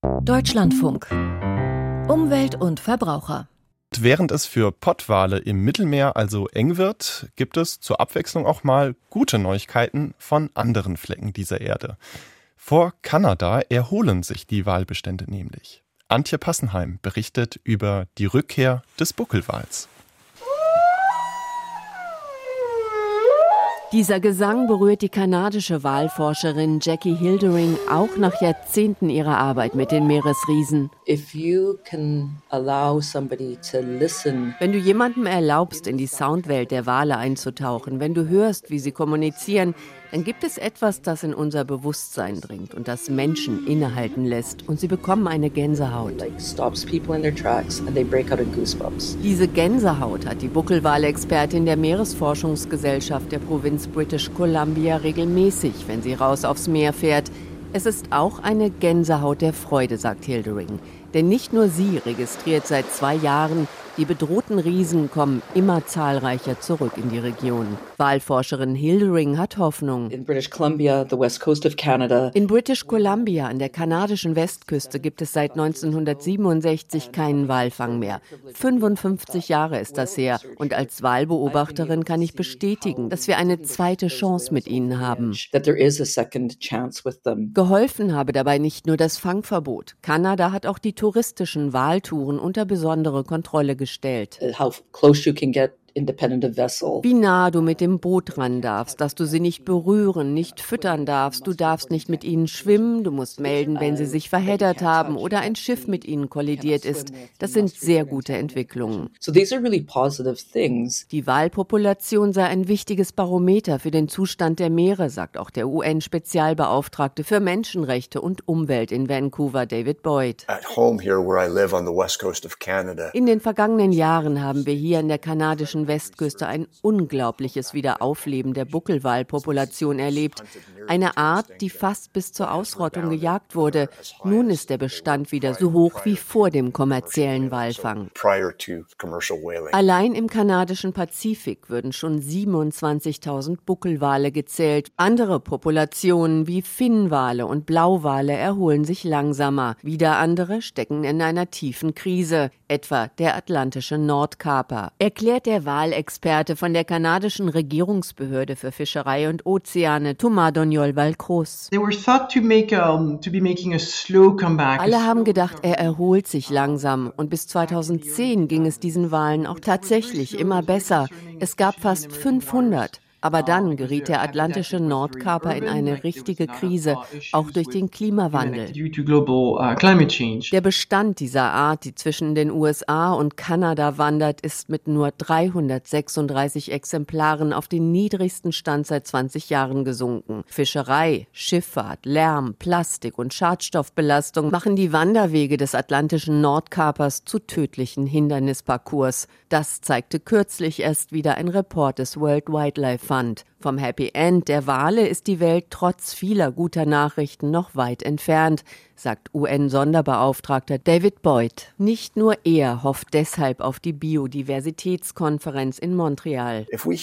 Deutschlandfunk. Umwelt und Verbraucher. Während es für Pottwale im Mittelmeer also eng wird, gibt es zur Abwechslung auch mal gute Neuigkeiten von anderen Flecken dieser Erde. Vor Kanada erholen sich die Walbestände nämlich. Antje Passenheim berichtet über die Rückkehr des Buckelwals. Dieser Gesang berührt die kanadische Walforscherin Jackie Hildering auch nach Jahrzehnten ihrer Arbeit mit den Meeresriesen. Wenn du jemandem erlaubst, in die Soundwelt der Wale einzutauchen, wenn du hörst, wie sie kommunizieren, dann gibt es etwas, das in unser Bewusstsein dringt und das Menschen innehalten lässt. Und sie bekommen eine Gänsehaut. Diese Gänsehaut hat die Buckelwalexpertin der Meeresforschungsgesellschaft der Provinz British Columbia regelmäßig, wenn sie raus aufs Meer fährt. Es ist auch eine Gänsehaut der Freude, sagt Hildering. Denn nicht nur sie registriert seit 2 Jahren, die bedrohten Riesen kommen immer zahlreicher zurück in die Region. Walforscherin Hildering hat Hoffnung. In British Columbia, the west coast of Canada. In British Columbia, an der kanadischen Westküste, gibt es seit 1967 keinen Walfang mehr. 55 Jahre ist das her. Und als Walbeobachterin kann ich bestätigen, dass wir eine zweite Chance mit ihnen haben. Geholfen habe dabei nicht nur das Fangverbot. Kanada hat auch die touristischen Waltouren unter besondere Kontrolle gestellt. Wie nah du mit dem Boot ran darfst, dass du sie nicht berühren, nicht füttern darfst, du darfst nicht mit ihnen schwimmen, du musst melden, wenn sie sich verheddert haben oder ein Schiff mit ihnen kollidiert ist. Das sind sehr gute Entwicklungen. Die Walpopulation sei ein wichtiges Barometer für den Zustand der Meere, sagt auch der UN-Spezialbeauftragte für Menschenrechte und Umwelt in Vancouver, David Boyd. In den vergangenen Jahren haben wir hier an der kanadischen Westküste ein unglaubliches Wiederaufleben der Buckelwalpopulation erlebt. Eine Art, die fast bis zur Ausrottung gejagt wurde. Nun ist der Bestand wieder so hoch wie vor dem kommerziellen Walfang. Allein im kanadischen Pazifik würden schon 27.000 Buckelwale gezählt. Andere Populationen wie Finnwale und Blauwale erholen sich langsamer. Wieder andere stecken in einer tiefen Krise, etwa der atlantische Nordkaper. Erklärt der Walexperte von der kanadischen Regierungsbehörde für Fischerei und Ozeane, Thomas Doniol-Valcroz. Alle haben gedacht, er erholt sich langsam. Und bis 2010 ging es diesen Walen auch tatsächlich immer besser. Es gab fast 500. Aber dann geriet der atlantische Nordkaper in eine richtige Krise, auch durch den Klimawandel. Der Bestand dieser Art, die zwischen den USA und Kanada wandert, ist mit nur 336 Exemplaren auf den niedrigsten Stand seit 20 Jahren gesunken. Fischerei, Schifffahrt, Lärm, Plastik und Schadstoffbelastung machen die Wanderwege des atlantischen Nordkapers zu tödlichen Hindernisparcours. Das zeigte kürzlich erst wieder ein Report des World Wildlife Fund. Vom Happy End der Wale ist die Welt trotz vieler guter Nachrichten noch weit entfernt, sagt UN-Sonderbeauftragter David Boyd. Nicht nur er hofft deshalb auf die Biodiversitätskonferenz in Montreal.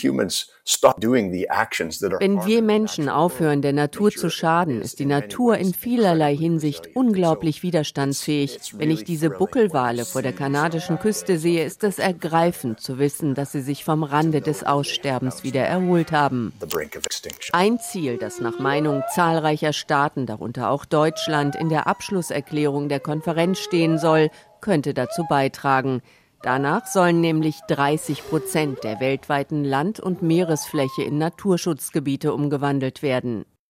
Wenn wir Menschen aufhören, der Natur zu schaden, ist die Natur in vielerlei Hinsicht unglaublich widerstandsfähig. Wenn ich diese Buckelwale vor der kanadischen Küste sehe, ist es ergreifend zu wissen, dass sie sich vom Rande des Aussterbens wieder erholt haben. Ein Ziel, das nach Meinung zahlreicher Staaten, darunter auch Deutschland, in der Abschlusserklärung der Konferenz stehen soll, könnte dazu beitragen. Danach sollen nämlich 30% der weltweiten Land- und Meeresfläche in Naturschutzgebiete umgewandelt werden.